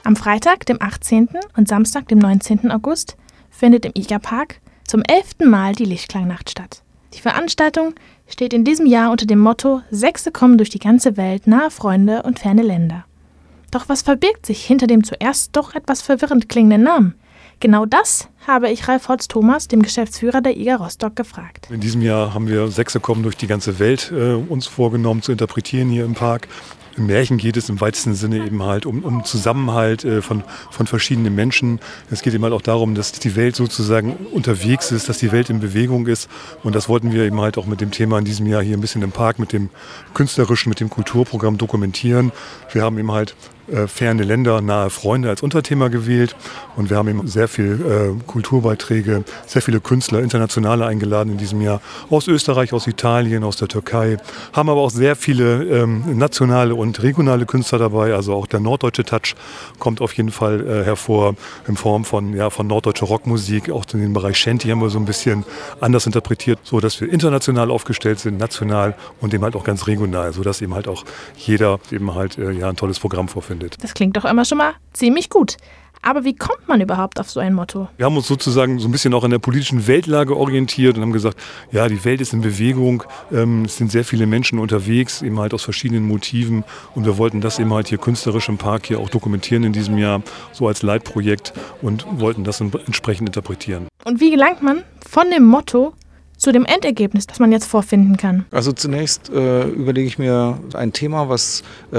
Am Freitag, dem 18. und Samstag, dem 19. August, findet im IGA-Park zum 11. Mal die Lichtklangnacht statt. Die Veranstaltung steht in diesem Jahr unter dem Motto »Sechse kommen durch die ganze Welt, nahe Freunde und ferne Länder«. Doch was verbirgt sich hinter dem zuerst doch etwas verwirrend klingenden Namen? Genau das habe ich Ralf Holz-Thomas, dem Geschäftsführer der IGA Rostock, gefragt. In diesem Jahr haben wir Sechse kommen durch die ganze Welt uns vorgenommen zu interpretieren hier im Park. Im Märchen geht es im weitesten Sinne eben halt um Zusammenhalt von verschiedenen Menschen. Es geht eben halt auch darum, dass die Welt sozusagen unterwegs ist, dass die Welt in Bewegung ist. Und das wollten wir eben halt auch mit dem Thema in diesem Jahr hier ein bisschen im Park, mit dem künstlerischen, mit dem Kulturprogramm dokumentieren. Wir haben eben halt ferne Länder, nahe Freunde als Unterthema gewählt. Und wir haben eben sehr viel Kulturbeiträge, sehr viele Künstler, Internationale eingeladen in diesem Jahr. Aus Österreich, aus Italien, aus der Türkei. Haben aber auch sehr viele nationale und regionale Künstler dabei. Also auch der norddeutsche Touch kommt auf jeden Fall hervor in Form von norddeutscher Rockmusik. Auch in den Bereich Shanty haben wir so ein bisschen anders interpretiert, so dass wir international aufgestellt sind, national und eben halt auch ganz regional, so dass eben halt auch jeder eben halt ein tolles Programm vorfindet. Das klingt doch immer schon mal ziemlich gut. Aber wie kommt man überhaupt auf so ein Motto? Wir haben uns sozusagen so ein bisschen auch an der politischen Weltlage orientiert und haben gesagt, ja, die Welt ist in Bewegung, es sind sehr viele Menschen unterwegs, eben halt aus verschiedenen Motiven und wir wollten das eben halt hier künstlerisch im Park hier auch dokumentieren in diesem Jahr, so als Leitprojekt und wollten das entsprechend interpretieren. Und wie gelangt man von dem Motto zu dem Endergebnis, das man jetzt vorfinden kann? Also zunächst überlege ich mir ein Thema, was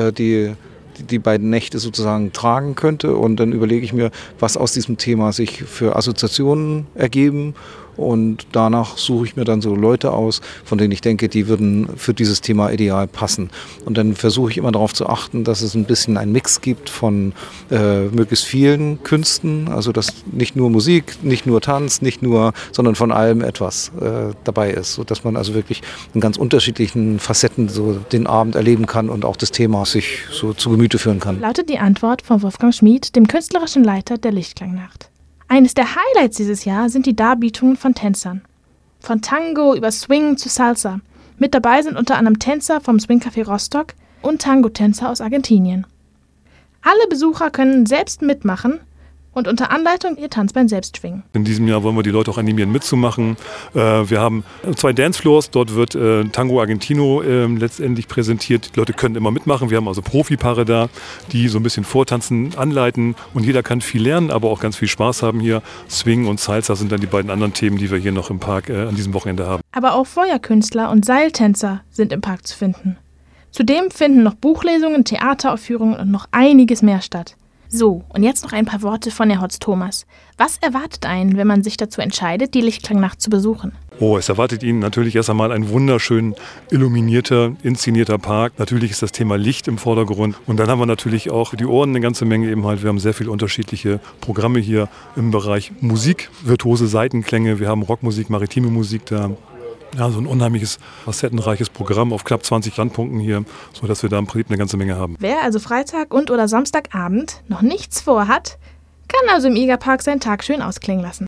die beiden Nächte sozusagen tragen könnte. Und dann überlege ich mir, was aus diesem Thema sich für Assoziationen ergeben. Und danach suche ich mir dann so Leute aus, von denen ich denke, die würden für dieses Thema ideal passen. Und dann versuche ich immer darauf zu achten, dass es ein bisschen einen Mix gibt von möglichst vielen Künsten. Also dass nicht nur Musik, nicht nur Tanz, sondern von allem etwas dabei ist. Sodass man also wirklich in ganz unterschiedlichen Facetten so den Abend erleben kann und auch das Thema sich so zu Gemüte führen kann. Lautet die Antwort von Wolfgang Schmid, dem künstlerischen Leiter der Lichtklangnacht. Eines der Highlights dieses Jahr sind die Darbietungen von Tänzern. Von Tango über Swing zu Salsa. Mit dabei sind unter anderem Tänzer vom Swing-Café Rostock und Tango-Tänzer aus Argentinien. Alle Besucher können selbst mitmachen und unter Anleitung ihr Tanzbein selbst schwingen. In diesem Jahr wollen wir die Leute auch animieren, mitzumachen. Wir haben 2 Dancefloors, dort wird Tango Argentino letztendlich präsentiert. Die Leute können immer mitmachen. Wir haben also Profipaare da, die so ein bisschen Vortanzen anleiten und jeder kann viel lernen, aber auch ganz viel Spaß haben hier. Swing und Salsa sind dann die beiden anderen Themen, die wir hier noch im Park an diesem Wochenende haben. Aber auch Feuerkünstler und Seiltänzer sind im Park zu finden. Zudem finden noch Buchlesungen, Theateraufführungen und noch einiges mehr statt. So, und jetzt noch ein paar Worte von Herrn Holz-Thomas. Was erwartet einen, wenn man sich dazu entscheidet, die Lichtklangnacht zu besuchen? Es erwartet Ihnen natürlich erst einmal ein wunderschön illuminierter, inszenierter Park. Natürlich ist das Thema Licht im Vordergrund. Und dann haben wir natürlich auch für die Ohren eine ganze Menge eben halt. Wir haben sehr viele unterschiedliche Programme hier im Bereich Musik, virtuose Saitenklänge. Wir haben Rockmusik, maritime Musik da. Ja, so ein unheimliches, facettenreiches Programm auf knapp 20 Standpunkten hier, sodass wir da im Prinzip eine ganze Menge haben. Wer also Freitag und oder Samstagabend noch nichts vorhat, kann also im IGA-Park seinen Tag schön ausklingen lassen.